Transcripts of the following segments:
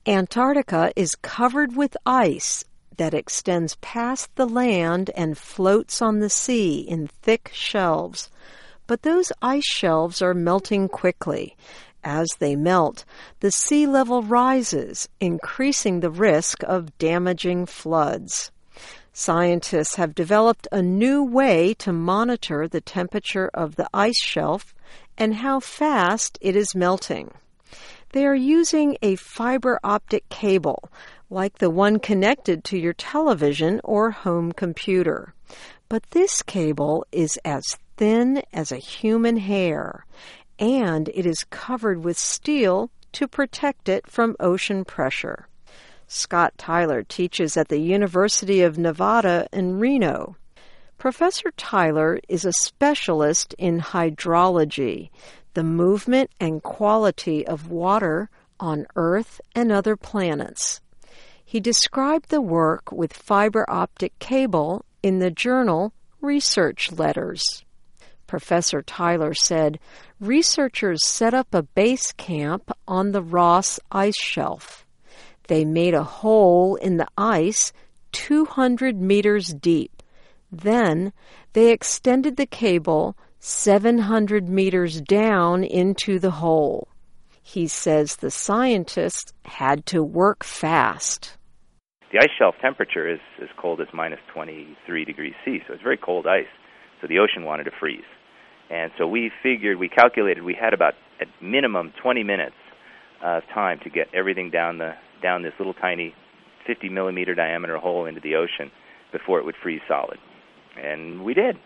Antarctica is covered with ice that extends past the land and floats on the sea in thick shelves. But those ice shelves are melting quickly. As they melt, the sea level rises, increasing the risk of damaging floods. Scientists have developed a new way to monitor the temperature of the ice shelf and how fast it is melting. They are using a fiber optic cable, like the one connected to your television or home computer. But this cable is as thin as a human hair, and it is covered with steel to protect it from ocean pressure. Scott Tyler teaches at the University of Nevada in Reno. Professor Tyler is a specialist in hydrology, the movement and quality of water on Earth and other planets. He described the work with fiber optic cable in the journal Research Letters. Professor Tyler said, researchers set up a base camp on the Ross Ice Shelf. They made a hole in the ice 200 meters deep. Then they extended the cable 700 meters down into the hole. He says the scientists had to work fast. The ice shelf temperature is as cold as minus 23 degrees C, so it's very cold ice. So the ocean wanted to freeze. And so we calculated we had about at minimum 20 minutes of time to get everything down this little tiny 50 millimeter diameter hole into the ocean before it would freeze solid. And we did.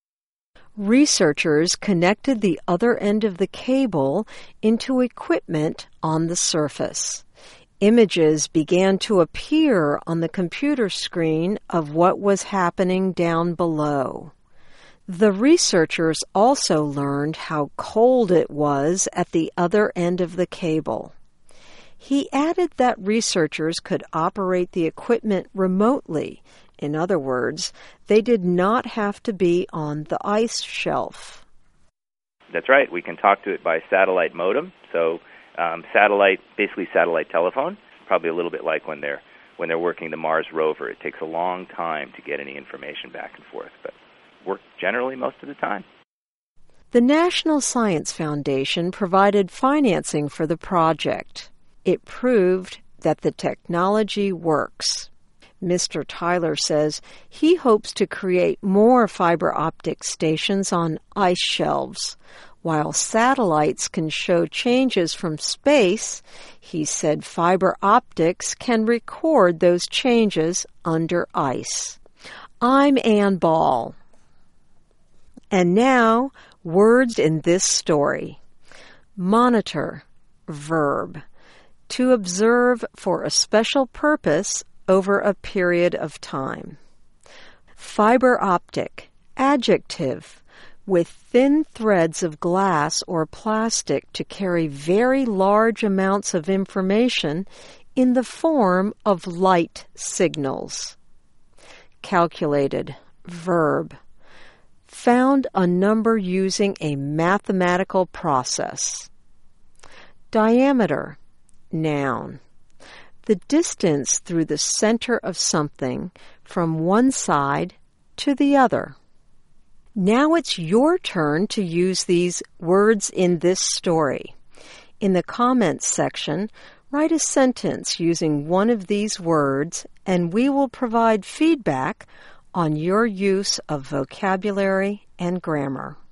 Researchers connected the other end of the cable into equipment on the surface. Images began to appear on the computer screen of what was happening down below. The researchers also learned how cold it was at the other end of the cable. He added that researchers could operate the equipment remotely. In other words, they did not have to be on the ice shelf. That's right. We can talk to it by satellite modem. So basically satellite telephone, probably a little bit like when they're working the Mars rover. It takes a long time to get any information back and forth, but work generally most of the time. The National Science Foundation provided financing for the project. It proved that the technology works. Mr. Tyler says he hopes to create more fiber optic stations on ice shelves. While satellites can show changes from space, he said fiber optics can record those changes under ice. I'm Ann Ball. And now, words in this story. Monitor, verb. To observe for a special purpose over a period of time. Fiber optic, adjective, with thin threads of glass or plastic to carry very large amounts of information in the form of light signals. Calculated, verb. Found a number using a mathematical process. Diameter, noun. The distance through the center of something from one side to the other. Now it's your turn to use these words in this story. In the comments section, write a sentence using one of these words, and we will provide feedback on your use of vocabulary and grammar.